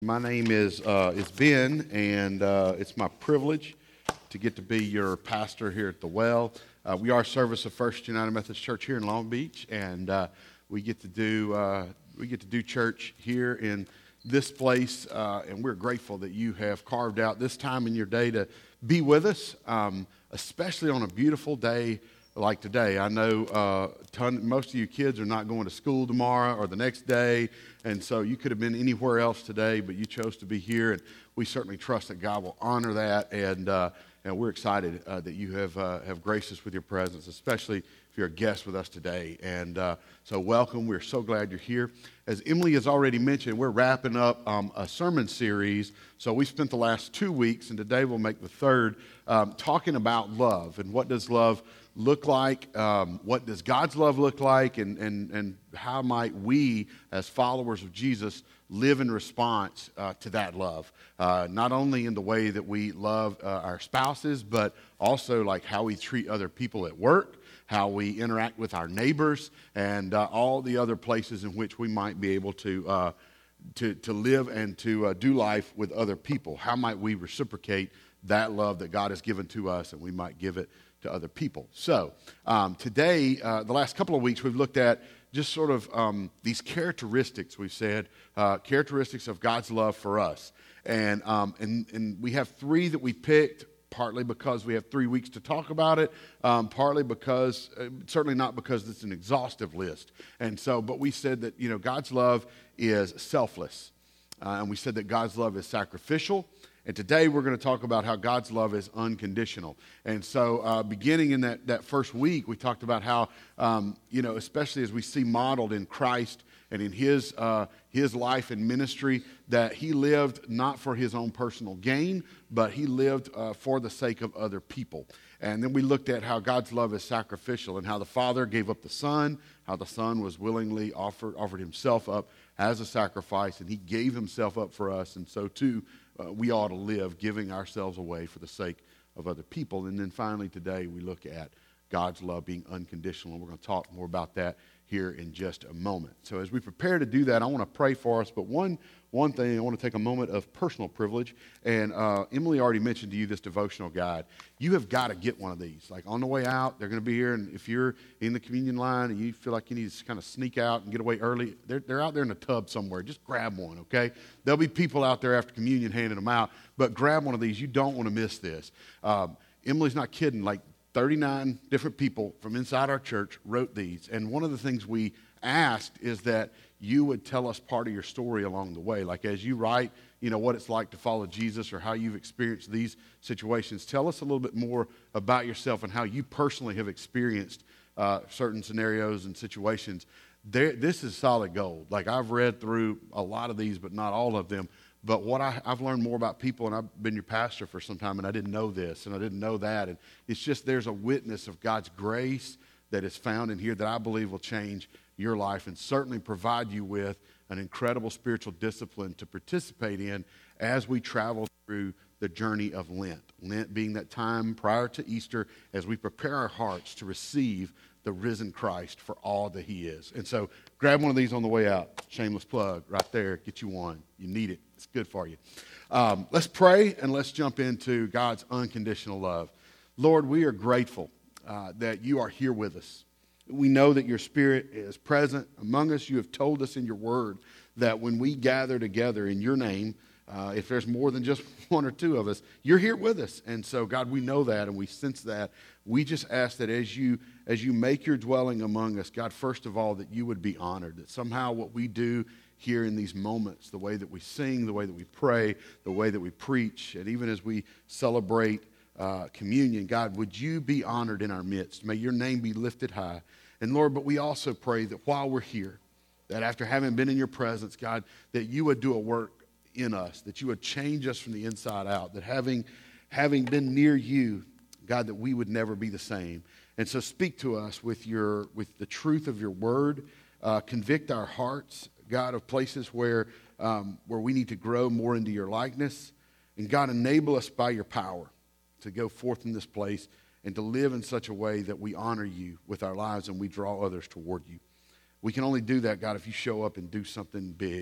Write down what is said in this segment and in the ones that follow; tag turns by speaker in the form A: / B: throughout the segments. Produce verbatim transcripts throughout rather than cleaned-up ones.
A: My name is uh, is Ben, and uh, it's my privilege to get to be your pastor here at the Well. Uh, we are Service of First United Methodist Church here in Long Beach, and uh, we get to do uh, we get to do church here in this place, uh, and we're grateful that you have carved out this time in your day to be with us, um, especially on a beautiful day like today. I know uh, ton, most of you kids are not going to school tomorrow or the next day, and so you could have been anywhere else today, but you chose to be here, and we certainly trust that God will honor that, and uh, and we're excited uh, that you have uh, have graced us with your presence, especially if you're a guest with us today. And uh, so welcome. We're so glad you're here. As Emily has already mentioned, we're wrapping up um, a sermon series. So we spent the last two weeks, and today we'll make the third, um, talking about love and what does love look like, um, what does God's love look like, and, and, and how might we, as followers of Jesus, live in response uh, to that love, uh, not only in the way that we love uh, our spouses, but also like how we treat other people at work, how we interact with our neighbors, and uh, all the other places in which we might be able to uh, to, to live and to uh, do life with other people. How might we reciprocate that love that God has given to us, and we might give it to other people. So um, today, uh, the last couple of weeks, we've looked at just sort of um, these characteristics, we've said, uh, characteristics of God's love for us. And, um, and, and we have three that we picked, partly because we have three weeks to talk about it, um, partly because, uh, certainly not because it's an exhaustive list. And so, but we said that, you know, God's love is selfless. Uh, and we said that God's love is sacrificial. And today we're going to talk about how God's love is unconditional. And so uh, beginning in that, that first week, we talked about how, um, you know, especially as we see modeled in Christ and in his, uh, his life and ministry, that he lived not for his own personal gain, but he lived uh, for the sake of other people. And then we looked at how God's love is sacrificial and how the Father gave up the Son, how the Son was willingly offered, offered himself up as a sacrifice, and he gave himself up for us. And so too, Uh, we ought to live giving ourselves away for the sake of other people. And then finally today we look at God's love being unconditional, and we're going to talk more about that here in just a moment. So as we prepare to do that, I want to pray for us, but one one thing, I want to take a moment of personal privilege, and uh, Emily already mentioned to you this devotional guide. You have got to get one of these. Like on the way out, they're going to be here, and if you're in the communion line and you feel like you need to kind of sneak out and get away early, they're, they're out there in a tub somewhere. Just grab one, okay? There'll be people out there after communion handing them out, but grab one of these. You don't want to miss this. Um, Emily's not kidding. Like thirty-nine different people from inside our church wrote these, and one of the things we asked is that you would tell us part of your story along the way. Like as you write, you know, what it's like to follow Jesus or how you've experienced these situations. Tell us a little bit more about yourself and how you personally have experienced uh, certain scenarios and situations. There, this is solid gold. Like I've read through a lot of these, but not all of them. But what I, I've learned more about people, and I've been your pastor for some time, and I didn't know this, and I didn't know that. And it's just there's a witness of God's grace that is found in here that I believe will change your life and certainly provide you with an incredible spiritual discipline to participate in as we travel through the journey of Lent. Lent being that time prior to Easter as we prepare our hearts to receive the risen Christ for all that he is. And so grab one of these on the way out. Shameless plug right there. Get you one. You need it. It's good for you. Um, let's pray and let's jump into God's unconditional love. Lord, we are grateful uh, that you are here with us. We know that your Spirit is present among us. You have told us in your word that when we gather together in your name, uh, if there's more than just one or two of us, you're here with us. And so, God, we know that and we sense that. We just ask that as you as you make your dwelling among us, God, first of all, that you would be honored, that somehow what we do here in these moments, the way that we sing, the way that we pray, the way that we preach, and even as we celebrate uh, communion, God, would you be honored in our midst? May your name be lifted high. And Lord, but we also pray that while we're here, that after having been in your presence, God, that you would do a work in us, that you would change us from the inside out, that having, having been near you, God, that we would never be the same. And so speak to us with your with the truth of your word. Uh, convict our hearts, God, of places where, um, where we need to grow more into your likeness. And God, enable us by your power to go forth in this place and to live in such a way that we honor you with our lives and we draw others toward you. We can only do that, God, if you show up and do something big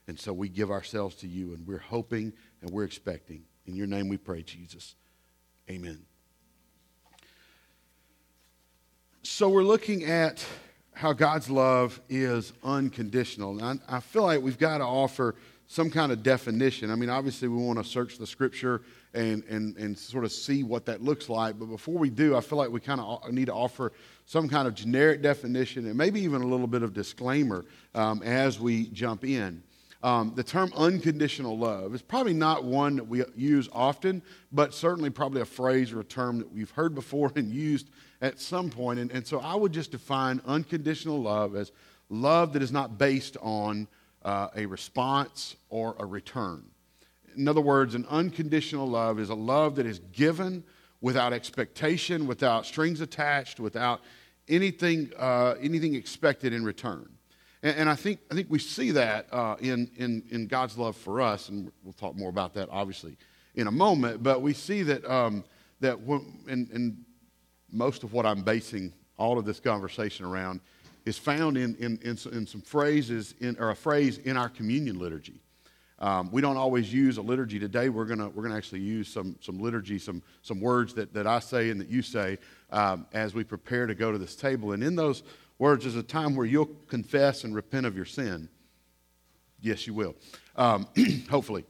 A: And so we give ourselves to you, and we're hoping and we're expecting. In your name we pray, Jesus. Amen. So we're looking at how God's love is unconditional. And I, I feel like we've got to offer some kind of definition. I mean, obviously we want to search the scripture and, and, and sort of see what that looks like. But before we do, I feel like we kind of need to offer some kind of generic definition and maybe even a little bit of disclaimer um, as we jump in. Um, the term unconditional love is probably not one that we use often, but certainly probably a phrase or a term that we've heard before and used at some point. And, and so I would just define unconditional love as love that is not based on uh, a response or a return. In other words, an unconditional love is a love that is given without expectation, without strings attached, without anything uh, anything expected in return. And, and I think I think we see that uh, in, in in God's love for us, and we'll talk more about that obviously in a moment. But we see that um, that when, and, and most of what I'm basing all of this conversation around is found in in in, in some phrases in or a phrase in our communion liturgy. Um, we don't always use a liturgy. Today we're gonna we're gonna actually use some some liturgy, some some words that, that I say and that you say um, as we prepare to go to this table. And in those words is a time where you'll confess and repent of your sin. Yes, you will. Um, hopefully.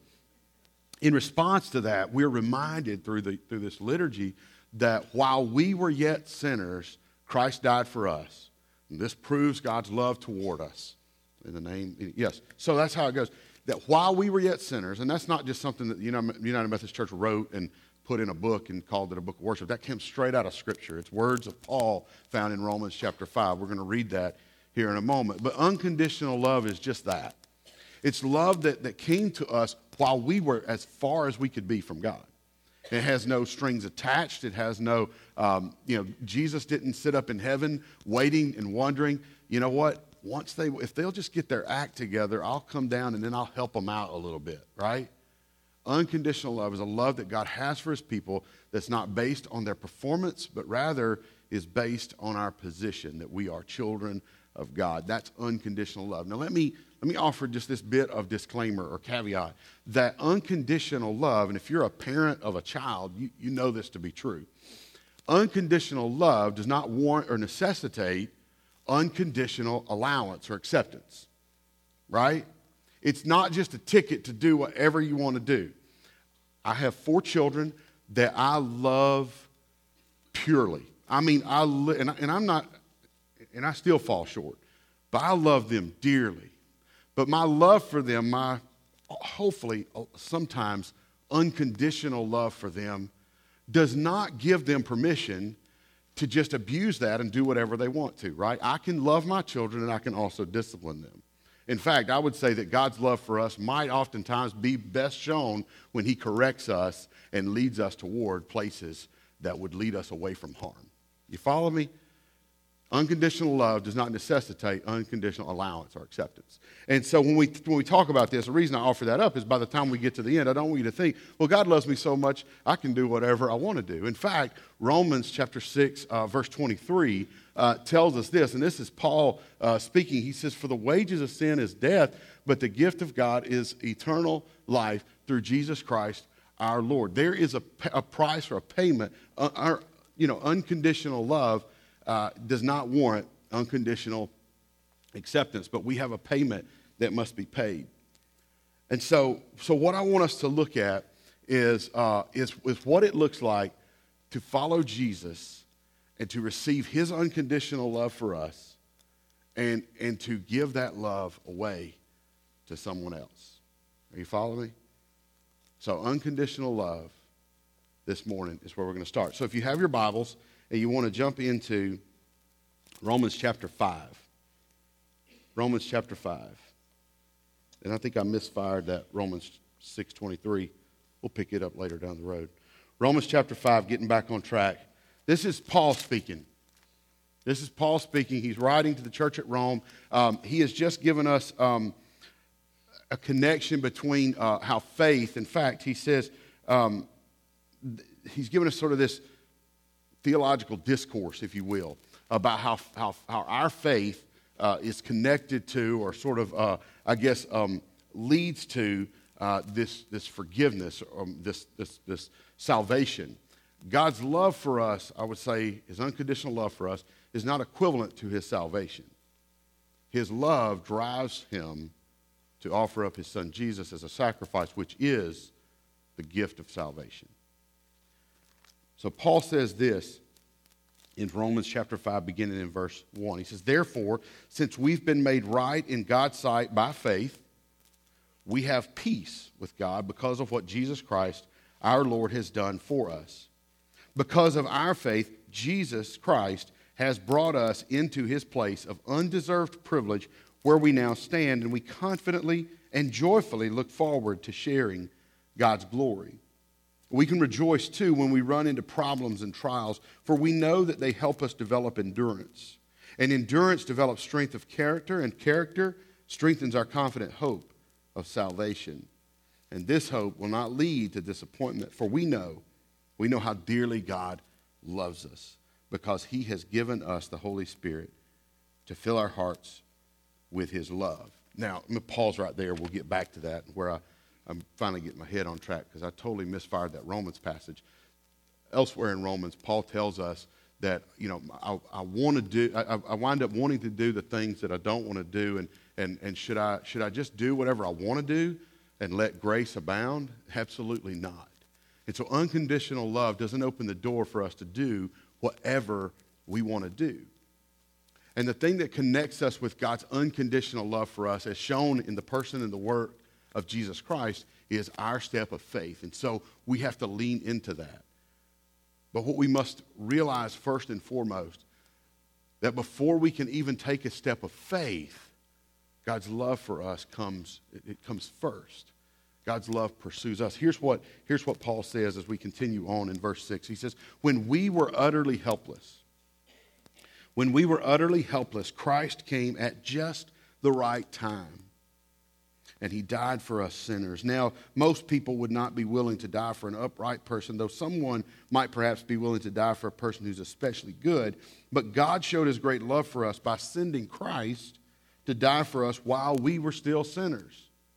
A: In response to that, we're reminded through the through this liturgy that while we were yet sinners, Christ died for us. And this proves God's love toward us. In the name, yes. So that's how it goes. That while we were yet sinners, and that's not just something that the United Methodist Church wrote and put in a book and called it a book of worship. That came straight out of Scripture. It's words of Paul found in Romans chapter five. We're going to read that here in a moment. But unconditional love is just that. It's love that, that came to us while we were as far as we could be from God. It has no strings attached. It has no, um, you know, Jesus didn't sit up in heaven waiting and wondering, you know what? Once they, if they'll just get their act together, I'll come down and then I'll help them out a little bit, right? Unconditional love is a love that God has for his people that's not based on their performance, but rather is based on our position, that we are children of God. That's unconditional love. Now let me, let me offer just this bit of disclaimer or caveat, that unconditional love, and if you're a parent of a child, you, you know this to be true. Unconditional love does not warrant or necessitate unconditional allowance or acceptance, right? It's not just a ticket to do whatever you want to do. I have four children that I love purely. I mean, I li- and, I, and I'm not, and I still fall short, but I love them dearly. But my love for them, my hopefully sometimes unconditional love for them, does not give them permission to just abuse that and do whatever they want to, right? I can love my children and I can also discipline them. In fact, I would say that God's love for us might oftentimes be best shown when he corrects us and leads us toward places that would lead us away from harm. You follow me? Unconditional love does not necessitate unconditional allowance or acceptance. And so when we when we talk about this, the reason I offer that up is by the time we get to the end, I don't want you to think, well, God loves me so much, I can do whatever I want to do. In fact, Romans chapter six, uh, verse twenty-three uh, tells us this, and this is Paul uh, speaking. He says, for the wages of sin is death, but the gift of God is eternal life through Jesus Christ our Lord. There is a, a price or a payment, uh, our, you know, unconditional love Uh, does not warrant unconditional acceptance, but we have a payment that must be paid. And so, so what I want us to look at is, uh, is, is what it looks like to follow Jesus and to receive his unconditional love for us and, and to give that love away to someone else. Are you following me? So unconditional love this morning is where we're going to start. So if you have your Bibles, and you want to jump into Romans chapter five. Romans chapter five. And I think I misfired that Romans six twenty-three. We'll pick it up later down the road. Romans chapter five, getting back on track. This is Paul speaking. This is Paul speaking. He's writing to the church at Rome. Um, he has just given us um, a connection between uh, how faith, in fact, he says, um, th- he's given us sort of this theological discourse, if you will, about how how, how our faith uh, is connected to, or sort of, uh, I guess, um, leads to uh, this, this forgiveness, um, this, this, this salvation. God's love for us, I would say, his unconditional love for us, is not equivalent to his salvation. His love drives him to offer up his son Jesus as a sacrifice, which is the gift of salvation. So Paul says this in Romans chapter five, beginning in verse one. He says, therefore, since we've been made right in God's sight by faith, we have peace with God because of what Jesus Christ, our Lord, has done for us. Because of our faith, Jesus Christ has brought us into his place of undeserved privilege where we now stand, and we confidently and joyfully look forward to sharing God's glory. We can rejoice, too, when we run into problems and trials, for we know that they help us develop endurance. And endurance develops strength of character, and character strengthens our confident hope of salvation. And this hope will not lead to disappointment, for we know, we know how dearly God loves us, because he has given us the Holy Spirit to fill our hearts with his love. Now, I'm going to pause right there. We'll get back to that, where I, I'm finally getting my head on track, because I totally misfired that Romans passage. Elsewhere in Romans, Paul tells us that, you know, I, I want to do, I, I wind up wanting to do the things that I don't want to do, and, and, and should I, should I just do whatever I want to do and let grace abound? Absolutely not. And so unconditional love doesn't open the door for us to do whatever we want to do. And the thing that connects us with God's unconditional love for us, as shown in the person and the work of Jesus Christ, is our step of faith. And so we have to lean into that. But what we must realize first and foremost, that before we can even take a step of faith, God's love for us comes, it comes first. God's love pursues us. Here's what, here's what Paul says as we continue on in verse six. He says, when we were utterly helpless, when we were utterly helpless, Christ came at just the right time, and he died for us sinners. Now, most people would not be willing to die for an upright person, though someone might perhaps be willing to die for a person who's especially good. But God showed his great love for us by sending Christ to die for us while we were still sinners.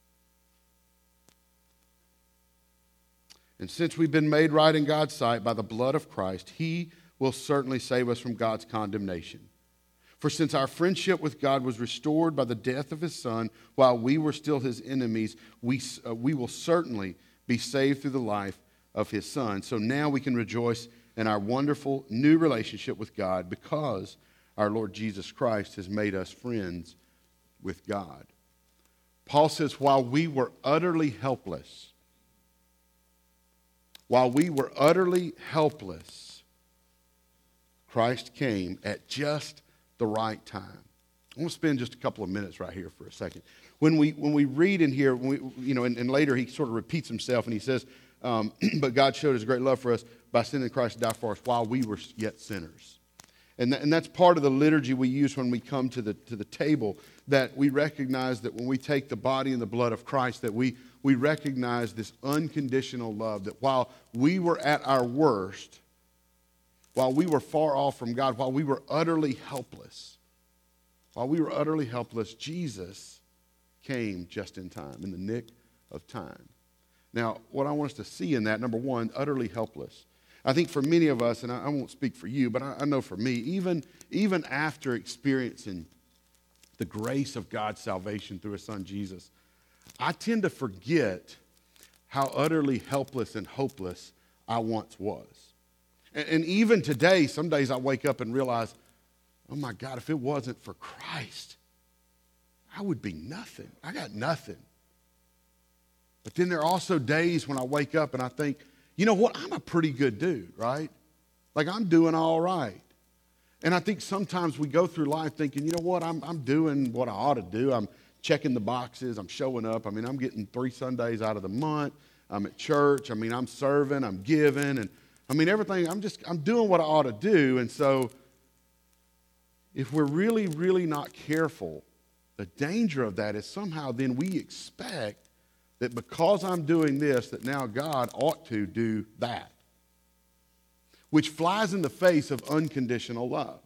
A: And since we've been made right in God's sight by the blood of Christ, he will certainly save us from God's condemnation. For since our friendship with God was restored by the death of his Son, while we were still his enemies, we, uh, we will certainly be saved through the life of his Son. So now we can rejoice in our wonderful new relationship with God, because our Lord Jesus Christ has made us friends with God. Paul says, while we were utterly helpless, while we were utterly helpless, Christ came at just the right time. I want to spend just a couple of minutes right here for a second. When we when we read in here, we, you know, and, and later he sort of repeats himself and he says, um, but God showed his great love for us by sending Christ to die for us while we were yet sinners. And, that, and that's part of the liturgy we use when we come to the to the table, that we recognize that when we take the body and the blood of Christ, that we, we recognize this unconditional love, that while we were at our worst, while we were far off from God, while we were utterly helpless, while we were utterly helpless, Jesus came just in time, in the nick of time. Now, what I want us to see in that, number one, utterly helpless. I think for many of us, and I, I won't speak for you, but I, I know for me, even, even after experiencing the grace of God's salvation through his Son Jesus, I tend to forget how utterly helpless and hopeless I once was. And, and even today, some days I wake up and realize, oh my God, if it wasn't for Christ, I would be nothing. I got nothing. But then there are also days when I wake up and I think, you know what, I'm a pretty good dude, right? Like, I'm doing all right. And I think sometimes we go through life thinking, you know what, I'm, I'm doing what I ought to do. I'm checking the boxes. I'm showing up. I mean, I'm getting three Sundays out of the month. I'm at church. I mean, I'm serving. I'm giving. And I mean, everything, I'm just, I'm doing what I ought to do. And so if we're really, really not careful, the danger of that is somehow then we expect that because I'm doing this, that now God ought to do that, which flies in the face of unconditional love.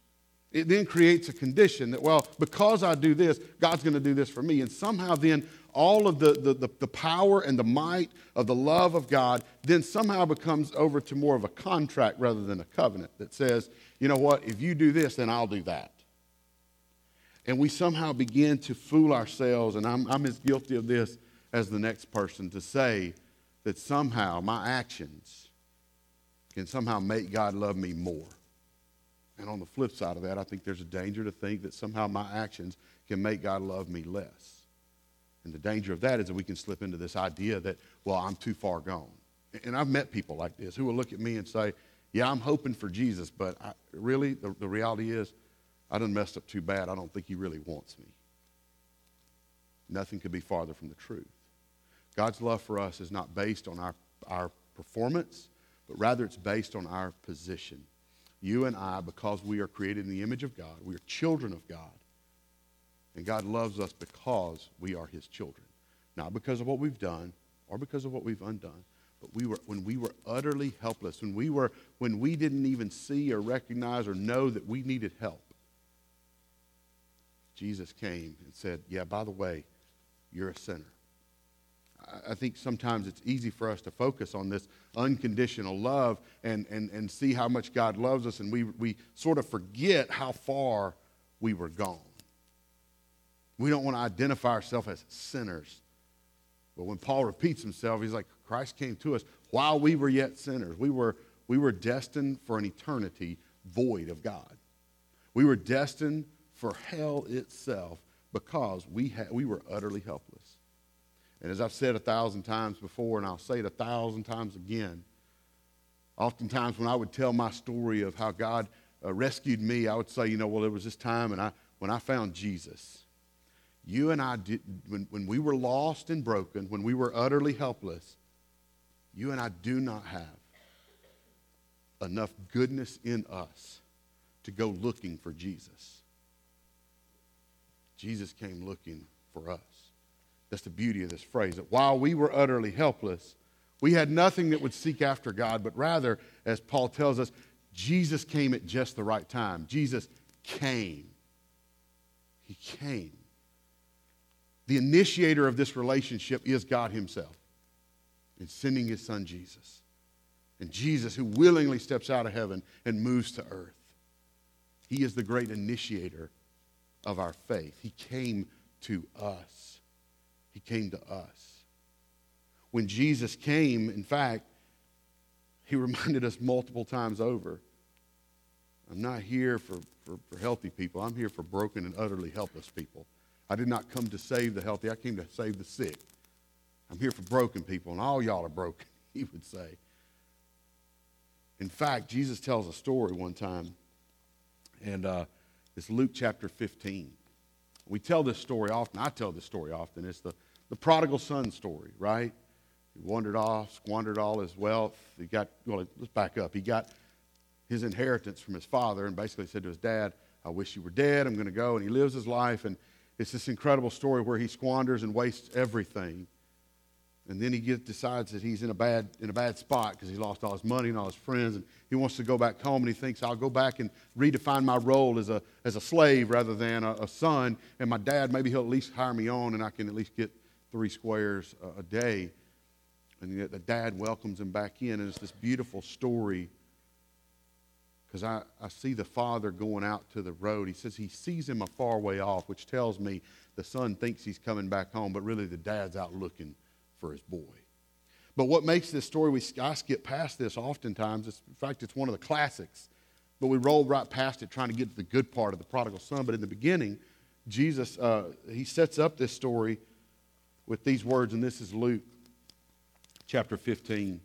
A: It then creates a condition that, well, because I do this, God's going to do this for me. And somehow then all of the, the, the, the power and the might of the love of God then somehow becomes over to more of a contract rather than a covenant that says, you know what, if you do this, then I'll do that. And we somehow begin to fool ourselves, and I'm, I'm as guilty of this as the next person, to say that somehow my actions can somehow make God love me more. And on the flip side of that, I think there's a danger to think that somehow my actions can make God love me less. And the danger of that is that we can slip into this idea that, well, I'm too far gone. And I've met people like this who will look at me and say, yeah, I'm hoping for Jesus, but I, really, the, the reality is, I done messed up too bad. I don't think he really wants me. Nothing could be farther from the truth. God's love for us is not based on our, our performance, but rather it's based on our position. You and I, because we are created in the image of God, we are children of God. And God loves us because we are his children. Not because of what we've done or because of what we've undone, but we were when we were utterly helpless, when we were when we didn't even see or recognize or know that we needed help. Jesus came and said, yeah, by the way, you're a sinner. I think sometimes it's easy for us to focus on this unconditional love and, and, and see how much God loves us, and we, we sort of forget how far we were gone. We don't want to identify ourselves as sinners. But when Paul repeats himself, he's like, Christ came to us while we were yet sinners. We were, we were destined for an eternity void of God. We were destined for hell itself because we, ha- we were utterly helpless. And as I've said a thousand times before, and I'll say it a thousand times again, oftentimes when I would tell my story of how God uh, rescued me, I would say, you know, well, there was this time and I, when I found Jesus. You and I, did, when, when we were lost and broken, when we were utterly helpless, you and I do not have enough goodness in us to go looking for Jesus. Jesus came looking for us. That's the beauty of this phrase, that while we were utterly helpless, we had nothing that would seek after God, but rather, as Paul tells us, Jesus came at just the right time. Jesus came. He came. The initiator of this relationship is God himself in sending his son Jesus. And Jesus, who willingly steps out of heaven and moves to earth. He is the great initiator of our faith. He came to us. He came to us. When Jesus came, in fact, he reminded us multiple times over, I'm not here for, for, for healthy people. I'm here for broken and utterly helpless people. I did not come to save the healthy. I came to save the sick. I'm here for broken people, and all y'all are broken, he would say. In fact, Jesus tells a story one time, and uh, it's Luke chapter fifteen. We tell this story often. I tell this story often. It's the, the prodigal son story, right? He wandered off, squandered all his wealth. He got, well, let's back up. He got his inheritance from his father and basically said to his dad, I wish you were dead. I'm going to go. And he lives his life, and it's this incredible story where he squanders and wastes everything. And then he gets, decides that he's in a bad in a bad spot because he lost all his money and all his friends, and he wants to go back home, and he thinks, I'll go back and redefine my role as a as a slave rather than a, a son, and my dad, maybe he'll at least hire me on, and I can at least get three squares a, a day. And yet the dad welcomes him back in, and it's this beautiful story because I, I see the father going out to the road. He says he sees him a far way off, which tells me the son thinks he's coming back home, but really the dad's out looking for his boy. But what makes this story, we I skip past this oftentimes. It's, in fact, it's one of the classics. But we roll right past it trying to get to the good part of the prodigal son. But in the beginning, Jesus, uh, he sets up this story with these words, and this is Luke chapter fifteen.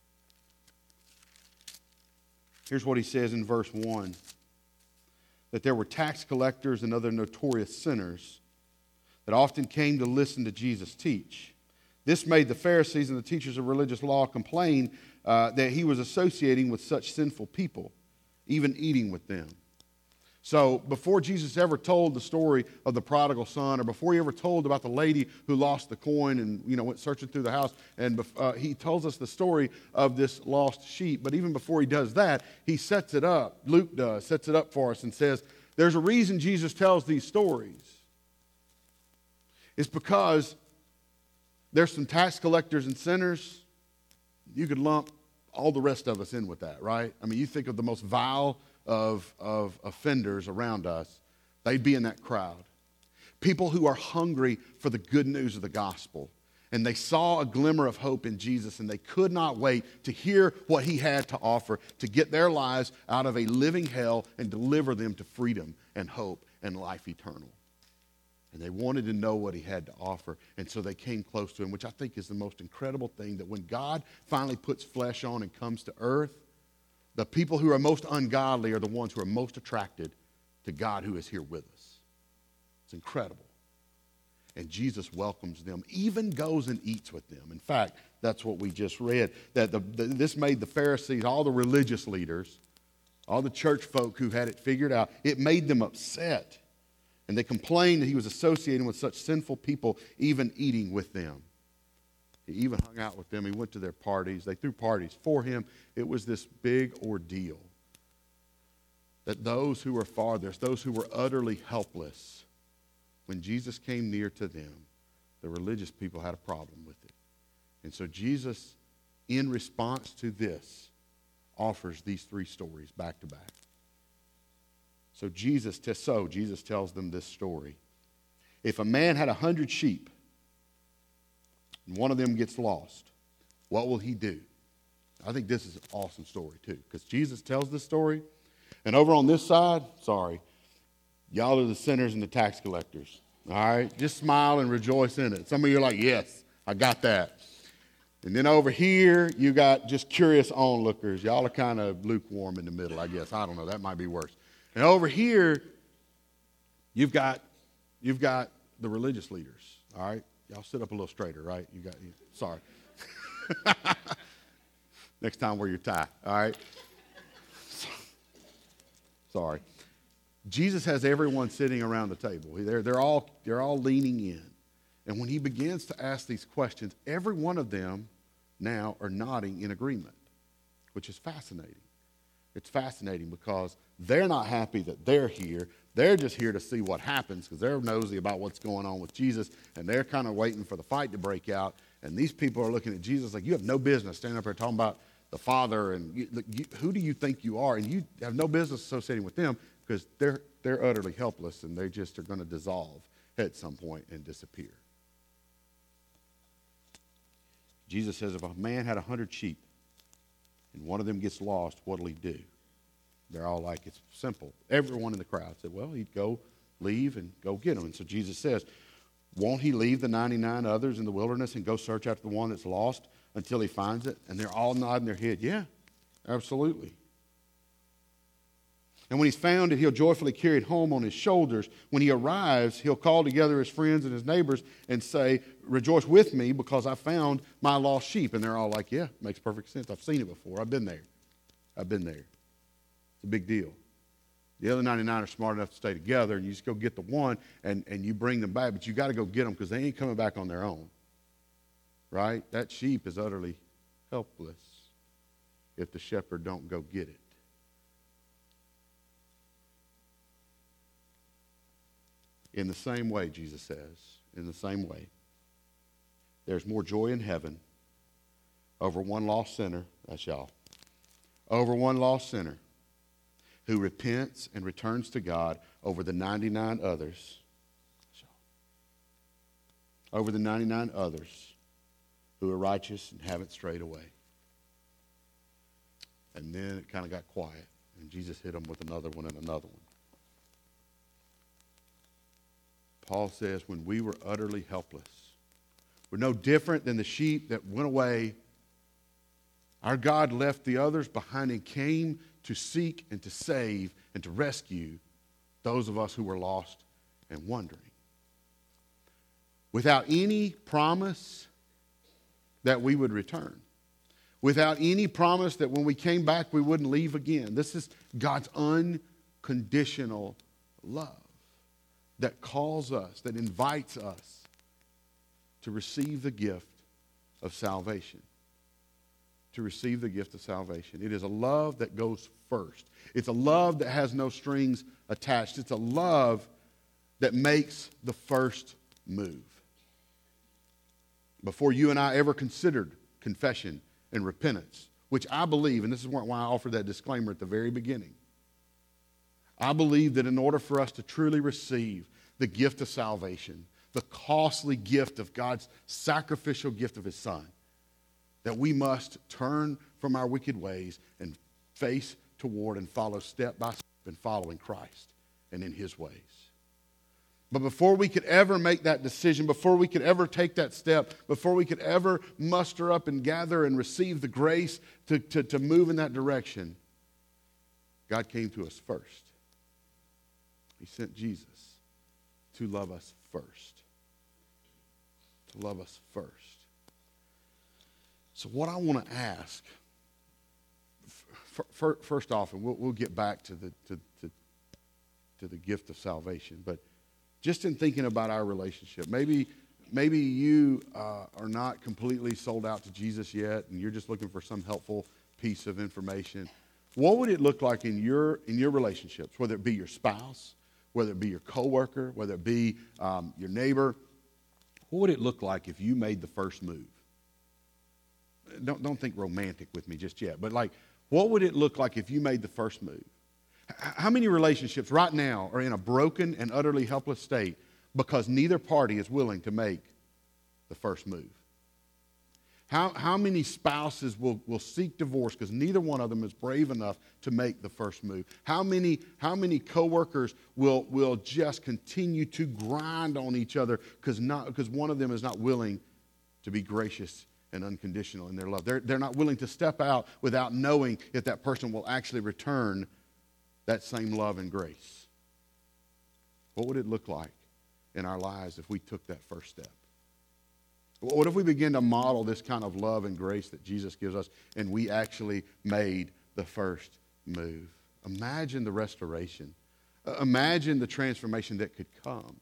A: Here's what he says in verse one. That there were tax collectors and other notorious sinners that often came to listen to Jesus teach. This made the Pharisees and the teachers of religious law complain uh, that he was associating with such sinful people, even eating with them. So before Jesus ever told the story of the prodigal son, or before he ever told about the lady who lost the coin and you know went searching through the house, and uh, he tells us the story of this lost sheep. But even before he does that, he sets it up. Luke does, sets it up for us and says, there's a reason Jesus tells these stories. It's because There's some tax collectors and sinners. You could lump all the rest of us in with that, right? I mean, you think of the most vile of, of offenders around us, they'd be in that crowd. People who are hungry for the good news of the gospel. And they saw a glimmer of hope in Jesus, and they could not wait to hear what he had to offer to get their lives out of a living hell and deliver them to freedom and hope and life eternal. And they wanted to know what he had to offer, and so they came close to him, which I think is the most incredible thing, that when God finally puts flesh on and comes to earth, the people who are most ungodly are the ones who are most attracted to God who is here with us. It's incredible. And Jesus welcomes them, even goes and eats with them. In fact, that's what we just read, that the, the, this made the Pharisees, all the religious leaders, all the church folk who had it figured out, it made them upset. And they complained that he was associating with such sinful people, even eating with them. He even hung out with them. He went to their parties. They threw parties for him. It was this big ordeal. That those who were farthest, those who were utterly helpless, when Jesus came near to them, the religious people had a problem with it. And so Jesus, in response to this, offers these three stories back to back. So Jesus, so Jesus tells them this story. If a man had a hundred sheep, and one of them gets lost, what will he do? I think this is an awesome story too, because Jesus tells this story, and over on this side, sorry, y'all are the sinners and the tax collectors. All right? Just smile and rejoice in it. Some of you are like, yes, I got that. And then over here, you got just curious onlookers. Y'all are kind of lukewarm in the middle, I guess. I don't know. That might be worse. And over here, you've got you've got the religious leaders. All right? Y'all sit up a little straighter, right? You got you, sorry. Next time wear your tie. All right? Sorry. Jesus has everyone sitting around the table. They're, they're, all, they're all leaning in. And when he begins to ask these questions, every one of them now are nodding in agreement, which is fascinating. It's fascinating because they're not happy that they're here. They're just here to see what happens because they're nosy about what's going on with Jesus, and they're kind of waiting for the fight to break out. And these people are looking at Jesus like, you have no business standing up here talking about the Father, and you, you, who do you think you are? And you have no business associating with them, because they're, they're utterly helpless, and they just are going to dissolve at some point and disappear. Jesus says, if a man had a hundred sheep and one of them gets lost, what'll he do? They're all like, it's simple. Everyone in the crowd said, well, he'd go leave and go get them. And so Jesus says, won't he leave the ninety-nine others in the wilderness and go search after the one that's lost until he finds it? And they're all nodding their head, yeah, absolutely. And when he's found it, he'll joyfully carry it home on his shoulders. When he arrives, he'll call together his friends and his neighbors and say, rejoice with me because I found my lost sheep. And they're all like, yeah, makes perfect sense. I've seen it before. I've been there. I've been there. It's a big deal. The other ninety-nine are smart enough to stay together, and you just go get the one, and, and you bring them back. But you got to go get them because they ain't coming back on their own. Right? That sheep is utterly helpless if the shepherd don't go get it. In the same way, Jesus says, in the same way, there's more joy in heaven over one lost sinner, that's y'all, over one lost sinner who repents and returns to God over the ninety-nine others, over the ninety-nine others who are righteous and haven't strayed away. And then it kind of got quiet, and Jesus hit them with another one and another one. Paul says, when we were utterly helpless, we're no different than the sheep that went away. Our God left the others behind and came to seek and to save and to rescue those of us who were lost and wandering. Without any promise that we would return. Without any promise that when we came back we wouldn't leave again. This is God's unconditional love that calls us, that invites us to receive the gift of salvation. To receive the gift of salvation. It is a love that goes first. It's a love that has no strings attached. It's a love that makes the first move. before you and I ever considered confession and repentance, which I believe, and this is why I offered that disclaimer at the very beginning, I believe that in order for us to truly receive the gift of salvation, the costly gift of God's sacrificial gift of his Son, that we must turn from our wicked ways and face toward and follow step by step in following Christ and in his ways. But before we could ever make that decision, before we could ever take that step, before we could ever muster up and gather and receive the grace to, to, to move in that direction, God came to us first. He sent Jesus to love us first. To love us first. So what I want to ask, f- f- first off, and we'll, we'll get back to the, to, to, to the gift of salvation, but just in thinking about our relationship, maybe, maybe you uh, are not completely sold out to Jesus yet, and you're just looking for some helpful piece of information. What would it look like in your, in your relationships, whether it be your spouse, whether it be your coworker, whether it be um, your neighbor? What would it look like if you made the first move? Don't, don't think romantic with me just yet, but like, what would it look like if you made the first move? How many relationships right now are in a broken and utterly helpless state because neither party is willing to make the first move? How, how many spouses will, will seek divorce because neither one of them is brave enough to make the first move? How many, how many coworkers will, will just continue to grind on each other because not, because one of them is not willing to be gracious and unconditional in their love? They're, they're not willing to step out without knowing if that person will actually return that same love and grace. What would it look like in our lives if we took that first step? What if we begin to model this kind of love and grace that Jesus gives us and we actually made the first move? Imagine the restoration. Uh, imagine the transformation that could come.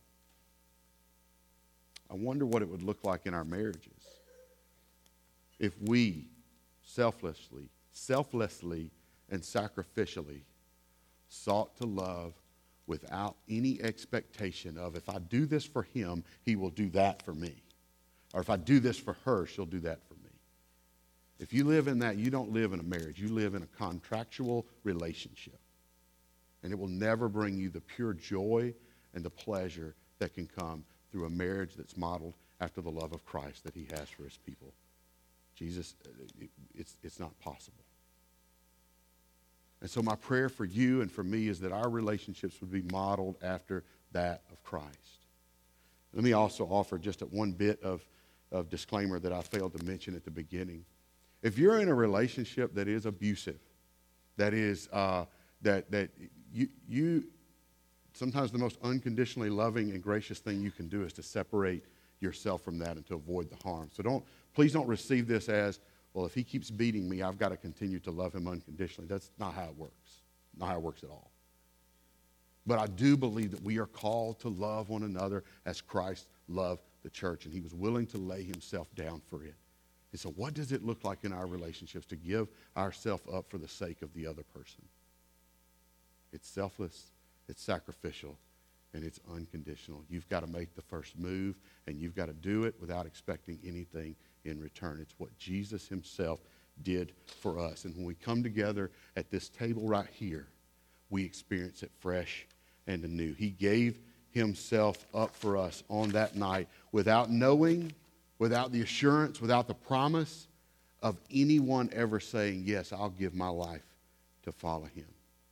A: I wonder what it would look like in our marriages if we selflessly, selflessly, and sacrificially sought to love without any expectation of, if I do this for him, he will do that for me. Or if I do this for her, she'll do that for me. If you live in that, you don't live in a marriage. You live in a contractual relationship. And it will never bring you the pure joy and the pleasure that can come through a marriage that's modeled after the love of Christ that he has for his people. Jesus, it's, it's not possible. And so my prayer for you and for me is that our relationships would be modeled after that of Christ. Let me also offer just one bit of, of disclaimer that I failed to mention at the beginning. If you're in a relationship that is abusive, that is uh, that that you you sometimes the most unconditionally loving and gracious thing you can do is to separate yourself from that and to avoid the harm. So don't please don't receive this as, well, if he keeps beating me, I've got to continue to love him unconditionally. That's not how it works. Not how it works at all. But I do believe that we are called to love one another as Christ loved the church, and he was willing to lay himself down for it. And so what does it look like in our relationships to give ourselves up for the sake of the other person? It's selfless, it's sacrificial, and it's unconditional. You've got to make the first move, and you've got to do it without expecting anything in return. It's what Jesus himself did for us. And when we come together at this table right here, we experience it fresh and anew. He gave himself up for us on that night without knowing, without the assurance, without the promise of anyone ever saying, yes, I'll give my life to follow him.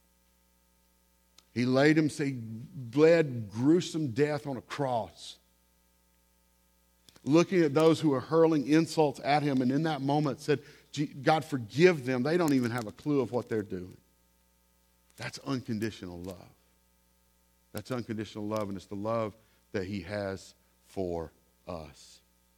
A: He laid him, he bled gruesome death on a cross, looking at those who were hurling insults at him, and in that moment said, God, forgive them. They don't even have a clue of what they're doing. That's unconditional love. That's unconditional love, and it's the love that he has for us.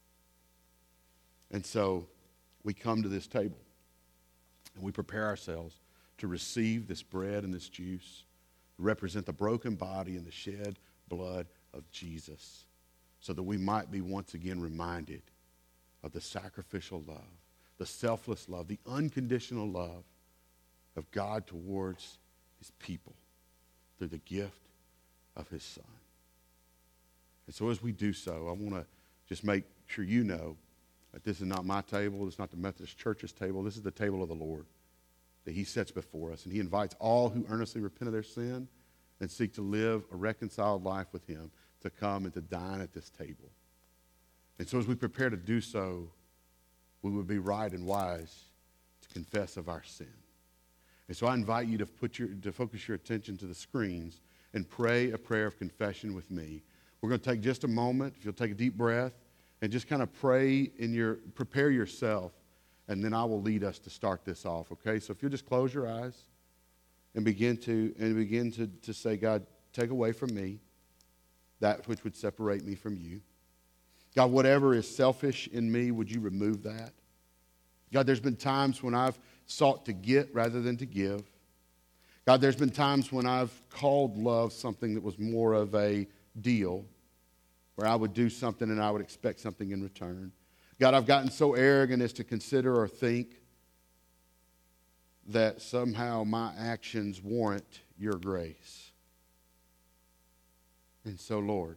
A: And so we come to this table, and we prepare ourselves to receive this bread and this juice, to represent the broken body and the shed blood of Jesus, so that we might be once again reminded of the sacrificial love, the selfless love, the unconditional love of God towards his people through the gift of his Son. And so as we do so, I want to just make sure you know That this is not my table. This is not the Methodist Church's table. This is the table of the Lord that he sets before us. And he invites all who earnestly repent of their sin and seek to live a reconciled life with him to come and to dine at this table. And so as we prepare to do so, we would be right and wise to confess of our sin. And so I invite you to put your to focus your attention to the screens and pray a prayer of confession with me. We're going to take just a moment, if you'll take a deep breath, and just kind of pray in your, prepare yourself, and then I will lead us to start this off, okay? So if you'll just close your eyes and begin to, and begin to, to say, God, take away from me that which would separate me from you. God, whatever is selfish in me, would you remove that? God, there's been times when I've sought to get rather than to give. God, there's been times when I've called love something that was more of a deal, where I would do something and I would expect something in return. God, I've gotten so arrogant as to consider or think that somehow my actions warrant your grace. And so, Lord,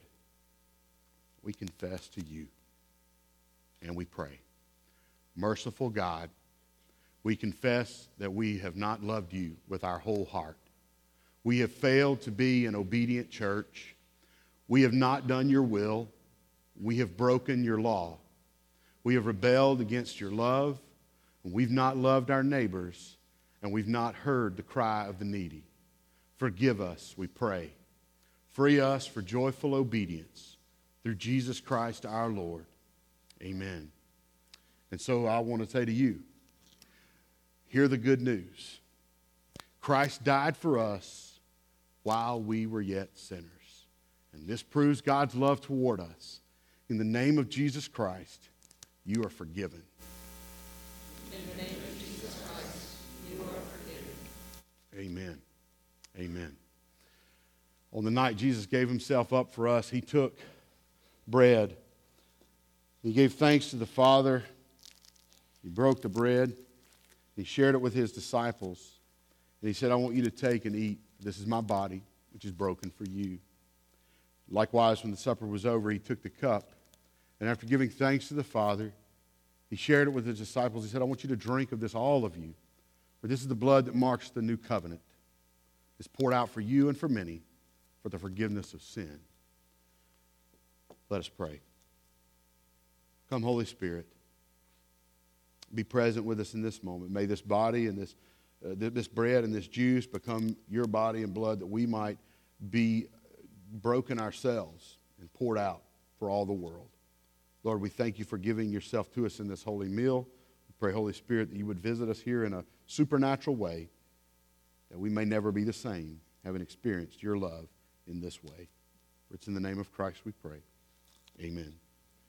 A: we confess to you and we pray. Merciful God, we confess that we have not loved you with our whole heart. We have failed to be an obedient church. We have not done your will. We have broken your law. We have rebelled against your love. We've not loved our neighbors, and we've not heard the cry of the needy. Forgive us, we pray. Free us for joyful obedience through Jesus Christ our Lord. Amen. And so I want to say to you, hear the good news. Christ died for us while we were yet sinners. And this proves God's love toward us. In the name of Jesus Christ, you are forgiven.
B: In the name of Jesus Christ, you are forgiven.
A: Amen. Amen. On the night Jesus gave himself up for us, he took bread. He gave thanks to the Father. He broke the bread. He shared it with his disciples. And he said, I want you to take and eat. This is my body, which is broken for you. Likewise, when the supper was over, he took the cup. And after giving thanks to the Father, he shared it with his disciples. He said, I want you to drink of this, all of you. For this is the blood that marks the new covenant. It's poured out for you and for many for the forgiveness of sin. Let us pray. Come, Holy Spirit. Be present with us in this moment. May this body and this, uh, this bread and this juice become your body and blood, that we might be broken ourselves and poured out for all the world. Lord, we thank you for giving yourself to us in this holy meal. We pray, Holy Spirit, that you would visit us here in a supernatural way, that we may never be the same, having experienced your love in this way. For it's in the name of Christ we pray. Amen.